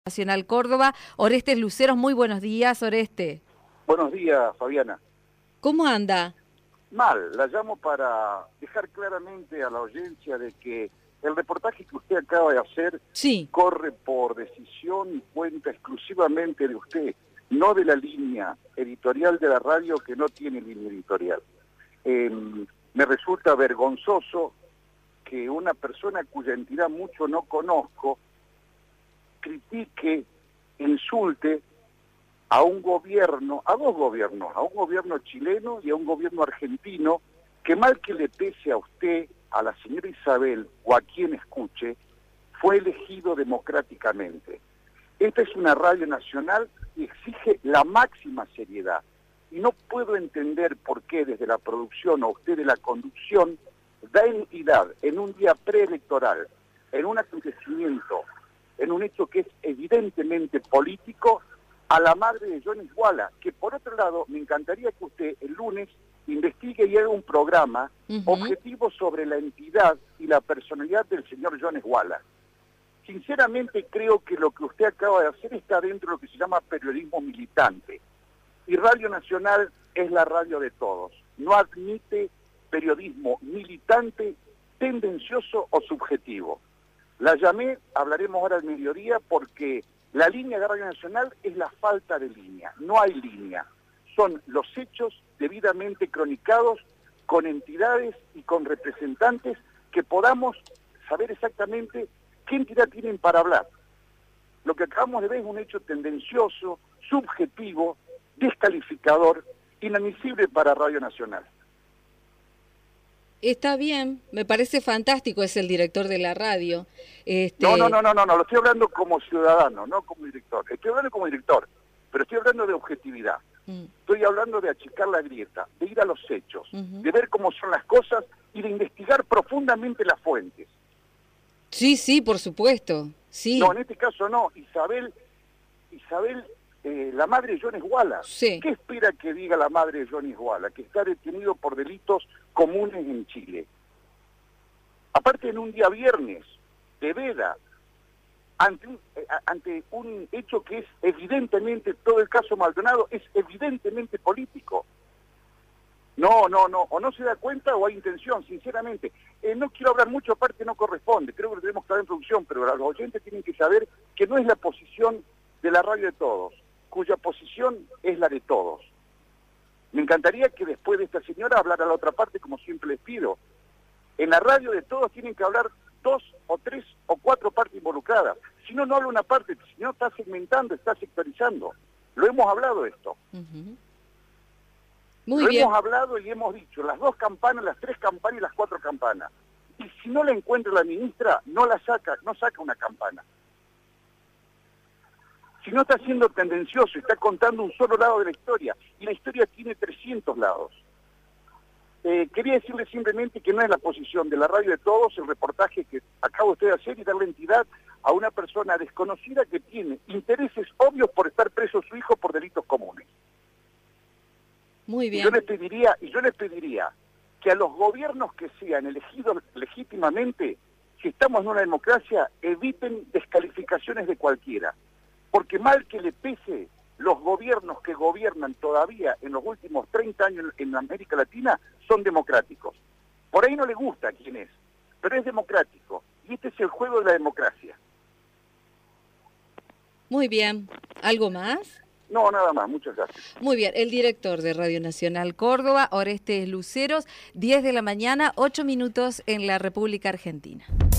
Nacional Córdoba. Orestes Luceros, muy buenos días, Oreste. Buenos días, Fabiana. ¿Cómo anda? Mal, la llamo para dejar claramente a la audiencia de que el reportaje que usted acaba de hacer corre por decisión y cuenta exclusivamente de usted, no de la línea editorial de la radio, que no tiene línea editorial. Me resulta vergonzoso que una persona cuya entidad mucho no conozco critique, insulte a un gobierno, a dos gobiernos, a un gobierno chileno y a un gobierno argentino, que mal que le pese a usted, a la señora Isabel o a quien escuche, fue elegido democráticamente. Esta es una radio nacional y exige la máxima seriedad. Y no puedo entender por qué desde la producción o usted de la conducción da entidad en un día preelectoral, en un acontecimiento, en un hecho que es evidentemente político, a la madre de Jones Walla, que por otro lado me encantaría que usted el lunes investigue y haga un programa objetivo sobre la entidad y la personalidad del señor Jones Walla. Sinceramente creo que lo que usted acaba de hacer está dentro de lo que se llama periodismo militante. Y Radio Nacional es la radio de todos. No admite periodismo militante, tendencioso o subjetivo. La llamé, hablaremos ahora al mediodía, porque la línea de Radio Nacional es la falta de línea. No hay línea. Son los hechos debidamente cronicados con entidades y con representantes que podamos saber exactamente qué entidad tienen para hablar. Lo que acabamos de ver es un hecho tendencioso, subjetivo, descalificador, inadmisible para Radio Nacional. Está bien, me parece fantástico, es el director de la radio. No, lo estoy hablando como ciudadano, no como director. Estoy hablando como director, pero estoy hablando de objetividad. Estoy hablando de achicar la grieta, de ir a los hechos, de ver cómo son las cosas y de investigar profundamente las fuentes. Sí, por supuesto. Sí. No, en este caso no. Isabel, la madre de Jones Walla. Sí. ¿Qué espera que diga la madre de Jones Walla? Que está detenido por delitos comunes en Chile. Aparte, en un día viernes, de veda, ante un hecho que es evidentemente, todo el caso Maldonado es evidentemente político. No, o no se da cuenta o hay intención, sinceramente. No quiero hablar mucho, aparte no corresponde, creo que lo tenemos que hablar en producción, pero los oyentes tienen que saber que no es la posición de la radio de todos, cuya posición es la de todos. Me encantaría que después de esta señora hablara la otra parte, como siempre les pido. En la radio de todos tienen que hablar 2 o 3 o 4 partes involucradas. Si no, no habla una parte, si no está segmentando, está sectorizando. Lo hemos hablado esto. Muy bien. Hemos hablado y hemos dicho, las 2 campanas, las 3 campanas y las 4 campanas. Y si no la encuentra la ministra, no saca una campana. Si no está siendo tendencioso, está contando un solo lado de la historia, y la historia tiene 300 lados. Quería decirle simplemente que no es la posición de la radio de todos el reportaje que acaba usted de hacer y darle entidad a una persona desconocida que tiene intereses obvios por estar preso su hijo por delitos comunes. Muy bien. Y yo les pediría que a los gobiernos que sean elegidos legítimamente, si estamos en una democracia, eviten descalificaciones de cualquiera. Porque mal que le pese, los gobiernos que gobiernan todavía en los últimos 30 años en América Latina son democráticos. Por ahí no le gusta a quién es, pero es democrático. Y este es el juego de la democracia. Muy bien. ¿Algo más? No, nada más. Muchas gracias. Muy bien. El director de Radio Nacional Córdoba, Orestes Luceros, 10 de la mañana, 8 minutos en la República Argentina.